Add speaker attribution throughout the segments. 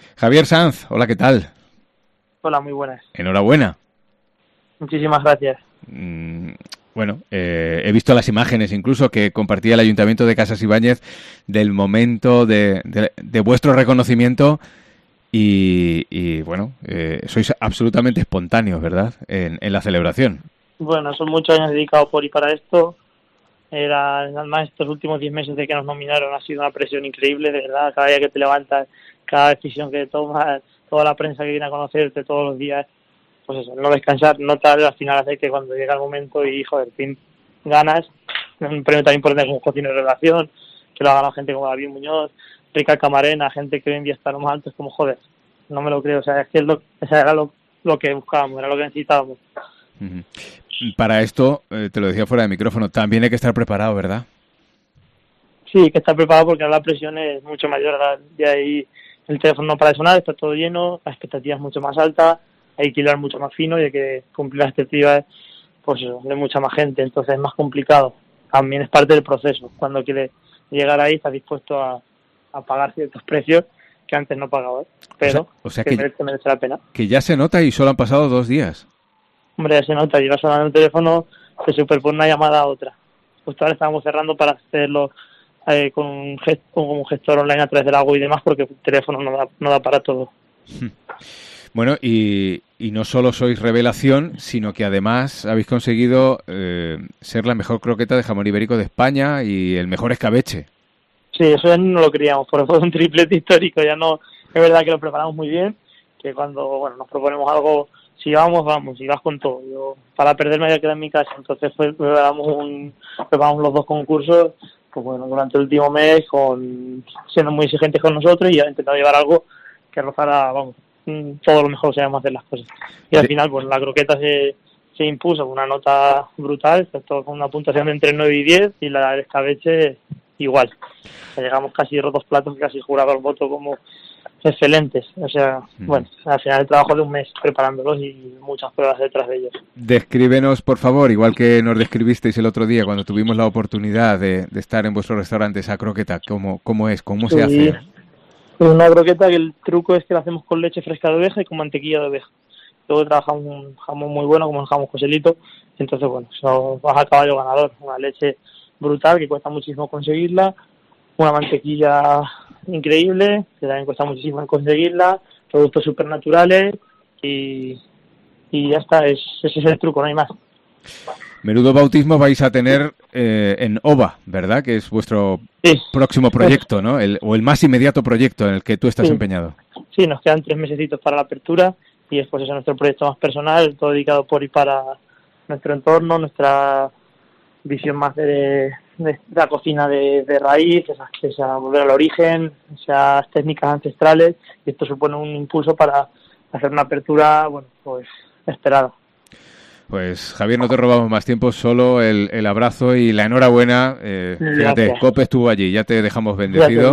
Speaker 1: Javier Sanz, hola, ¿qué tal?
Speaker 2: Hola, muy buenas.
Speaker 1: Enhorabuena.
Speaker 2: Muchísimas gracias.
Speaker 1: Bueno, he visto las imágenes incluso que compartía el Ayuntamiento de Casas Ibáñez del momento de vuestro reconocimiento y bueno, sois absolutamente espontáneos, ¿verdad? En la celebración.
Speaker 2: Bueno, son muchos años dedicados por y para esto. Además, estos últimos 10 meses de que nos nominaron ha sido una presión increíble, de verdad. Cada día que te levantas, cada decisión que tomas, toda la prensa que viene a conocerte todos los días, pues eso, no descansar, no tarde, al final hace que cuando llega el momento y, joder, fin, ganas. Un premio tan importante como Cocina de Revelación, que lo ha ganado gente como David Muñoz, Rica Camarena, gente que hoy en día está lo más alto, es como, joder, no me lo creo. O sea, es que era lo que buscábamos, era lo que necesitábamos.
Speaker 1: Uh-huh. Para esto, te lo decía fuera de micrófono, también hay que estar preparado, ¿verdad?
Speaker 2: Sí, hay que estar preparado porque ahora la presión es mucho mayor. De ahí el teléfono no para de sonar, está todo lleno, la expectativa es mucho más alta, hay que hilar mucho más fino y hay que cumplir las expectativas pues, de mucha más gente, entonces es más complicado. También es parte del proceso. Cuando quieres llegar ahí estás dispuesto a pagar ciertos precios que antes no pagaba, pero
Speaker 1: o sea
Speaker 2: que merece la pena.
Speaker 1: Que ya se nota y solo han pasado 2 días.
Speaker 2: Hombre, ya se nota, llevas sonando el teléfono, se superpone una llamada a otra. Justo ahora estábamos cerrando para hacerlo con un gestor online a través del agua y demás, porque el teléfono no da para todo.
Speaker 1: Bueno, y no solo sois revelación, sino que además habéis conseguido ser la mejor croqueta de jamón ibérico de España y el mejor escabeche.
Speaker 2: Sí, eso ya no lo queríamos, porque fue un triplete histórico. Ya no, es verdad que lo preparamos muy bien, que cuando nos proponemos algo, si vamos, y vas con todo. Yo, para perderme había quedado en mi casa, entonces preparamos los 2 concursos, pues bueno, durante el último mes, siendo muy exigentes con nosotros y intentando llevar algo que rozara, todo lo mejor que sabemos hacer las cosas. Y al final, pues la croqueta se impuso con una nota brutal, con una puntuación entre 9 y 10, y la del escabeche igual. O sea, llegamos casi a 2 platos que casi juraba el voto como excelentes. O sea, bueno, al final el trabajo de un mes preparándolos y muchas pruebas detrás de ellos.
Speaker 1: Descríbenos, por favor, igual que nos describisteis el otro día cuando tuvimos la oportunidad de estar en vuestro restaurante, esa croqueta, ¿cómo es? ¿Cómo se hace?
Speaker 2: Una croqueta que el truco es que la hacemos con leche fresca de oveja y con mantequilla de oveja. Luego trabajamos un jamón muy bueno, como el jamón Joselito. Entonces, bueno, eso vas a caballo ganador. Una leche brutal que cuesta muchísimo conseguirla, una mantequilla increíble que también cuesta muchísimo conseguirla, productos supernaturales y ya está. Ese es el truco, no hay más.
Speaker 1: Menudo bautismo vais a tener en OVA, ¿verdad? Que es vuestro próximo proyecto, ¿no? O el más inmediato proyecto en el que tú estás empeñado.
Speaker 2: Sí, nos quedan 3 mesecitos para la apertura y después es nuestro proyecto más personal, todo dedicado por y para nuestro entorno, nuestra visión más de la cocina de raíz, esa volver al origen, esas técnicas ancestrales, y esto supone un impulso para hacer una apertura, bueno, pues esperada.
Speaker 1: Pues Javier, no te robamos más tiempo, solo el abrazo y la enhorabuena. Fíjate, Cope estuvo allí, ya te dejamos bendecido.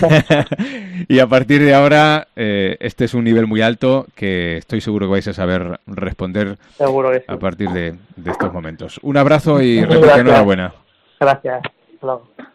Speaker 1: Y a partir de ahora, este es un nivel muy alto que estoy seguro que vais a saber responder a partir de estos momentos. Un abrazo y repito, enhorabuena.
Speaker 2: Gracias. Hasta luego.